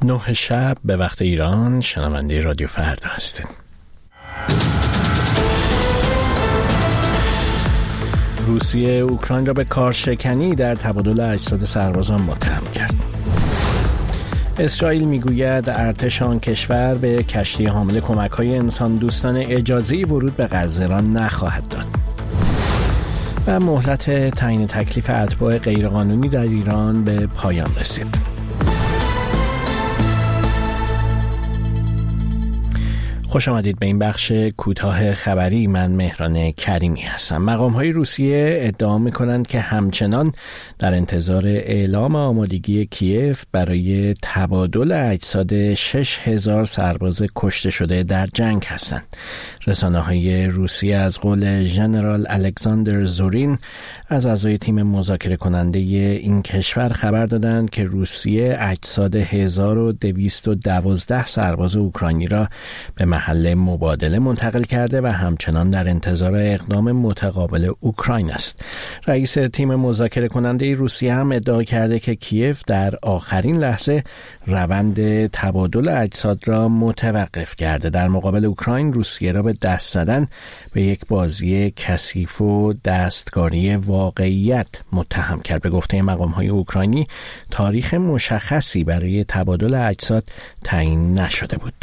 9 شب به وقت ایران شنونده رادیو فردا هستید. روسیه اوکراین را به کارشکنی در تبادل اجساد سربازان متهم کرد. اسرائیل میگوید ارتش آن کشور به کشتی حامل کمک‌های انسان دوستانه اجازه ورود به غزه را نخواهد داد. و مهلت تعیین تکلیف اتباع غیرقانونی در ایران به پایان رسید. خوش آمدید به این بخش کوتاه خبری. من مهران کریمی هستم. مقام‌های روسیه ادعا می‌کنند که همچنان در انتظار اعلام آمادگی کیف برای تبادل اجساد 6000 سرباز کشته شده در جنگ هستند. رسانه‌های روسیه از قول ژنرال الکساندر زورین از اعضای تیم مذاکره کننده این کشور خبر دادند که روسیه اجساد 1212 سرباز اوکراینی را به محل مبادله منتقل کرده و همچنان در انتظار اقدام متقابل اوکراین است. رئیس تیم مذاکره کننده روسیه هم ادعا کرده که کیف در آخرین لحظه روند تبادل اجساد را متوقف کرده. در مقابل اوکراین روسیه را به دست زدن به یک بازی کثیف و دستکاری واقعیت متهم کرد. به گفته مقام‌های اوکراینی تاریخ مشخصی برای تبادل اجساد تعیین نشده بود.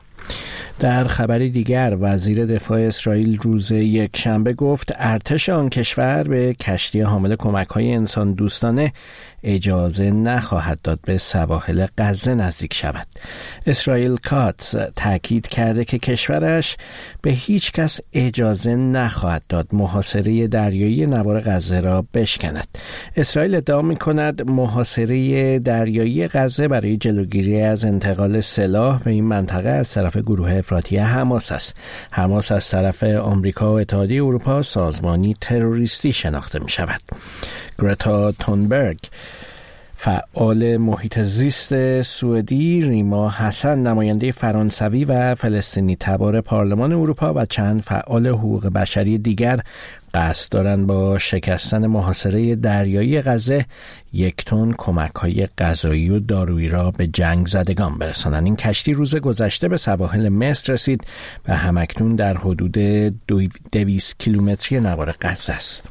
در خبری دیگر وزیر دفاع اسرائیل روز یکشنبه گفت ارتش آن کشور به کشتی حامل کمک‌های انسان دوستانه اجازه نخواهد داد به سواحل غزه نزدیک شود. اسرائیل کاتس تاکید کرده که کشورش به هیچ کس اجازه نخواهد داد محاصره دریایی نوار غزه را بشکند. اسرائیل ادعا می‌کند محاصره دریایی غزه برای جلوگیری از انتقال سلاح به این منطقه از طرف گروه افراطی حماس است. حماس از طرف آمریکا و اتحادیه اروپا سازمانی تروریستی شناخته می‌شود. گرتا تونبرگ فعال محیط زیست سوئدی، ریما حسن نماینده فرانسوی و فلسطینی تبار پارلمان اروپا و چند فعال حقوق بشری دیگر قصد دارند با شکستن محاصره دریایی غزه 1 تن کمک‌های غذایی و دارویی را به جنگ زدگان برسانند. این کشتی روز گذشته به سواحل مصر رسید و همکنون در حدود 200 کیلومتری نوار غزه است.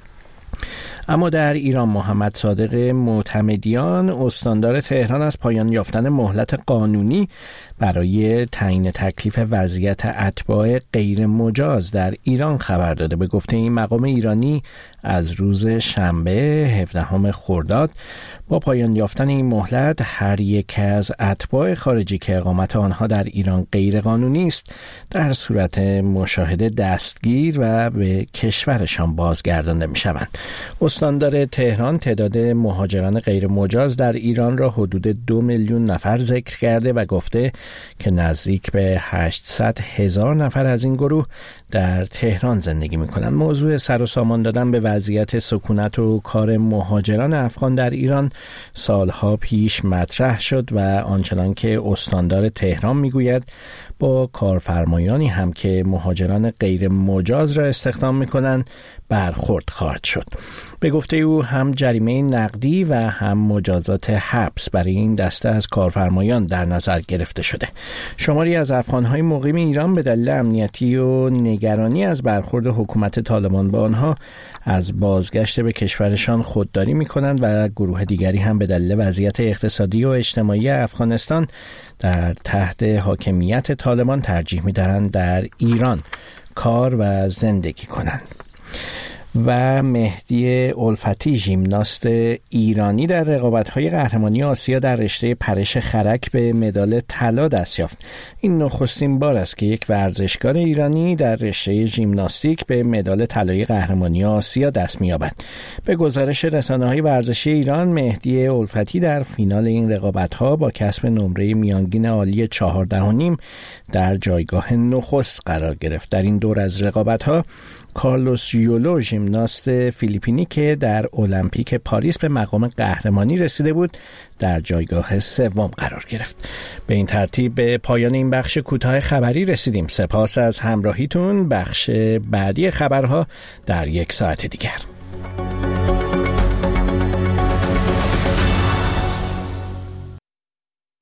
اما در ایران محمد صادق معتمدیان استاندار تهران از پایان یافتن مهلت قانونی برای تعیین تکلیف وضعیت اتباع غیر مجاز در ایران خبر داده. به گفته این مقام ایرانی از روز شنبه 17 خرداد با پایان یافتن این مهلت هر یک از اتباع خارجی که اقامت آنها در ایران غیر قانونی است در صورت مشاهده دستگیر و به کشورشان بازگردانده می شوند. استاندار تهران تعداد مهاجران غیر مجاز در ایران را حدود 2 میلیون نفر ذکر کرده و گفته که نزدیک به 800,000 نفر از این گروه در تهران زندگی می کنند. موضوع سر و سامان دادن به وضعیت سکونت و کار مهاجران افغان در ایران سالها پیش مطرح شد و آنچنان که استاندار تهران میگوید با کارفرمایانی هم که مهاجران غیر مجاز را استخدام میکنند برخورد خواهد شد. به گفته او هم جریمه نقدی و هم مجازات حبس برای این دسته از کارفرمایان در نظر گرفته شده. شماری از افغان‌های مقیم ایران به دلیل امنیتی و نگرانی از برخورد حکومت طالبان با آنها از بازگشت به کشورشان خودداری می‌کنند و گروه دیگری هم به دلیل وضعیت اقتصادی و اجتماعی افغانستان در تحت حاکمیت طالبان ترجیح می‌دهند در ایران کار و زندگی کنند. و مهدی الفتی ژیمناست ایرانی در رقابت‌های قهرمانی آسیا در رشته پرش خرک به مدال طلا دست یافت. این نخستین بار است که یک ورزشکار ایرانی در رشته ژیمناستیک به مدال طلایی قهرمانی آسیا دست می‌یابد. به گزارش رسانه‌های ورزشی ایران، مهدی الفتی در فینال این رقابت‌ها با کسب نمره میانگین عالی 14.5 در جایگاه نخست قرار گرفت. در این دور از رقابت‌ها کارلوس یولو ژیمناست فیلیپینی که در المپیک پاریس به مقام قهرمانی رسیده بود در جایگاه سوم قرار گرفت. به این ترتیب به پایان این بخش کوتاه خبری رسیدیم. سپاس از همراهیتون. بخش بعدی خبرها در 1 ساعت دیگر.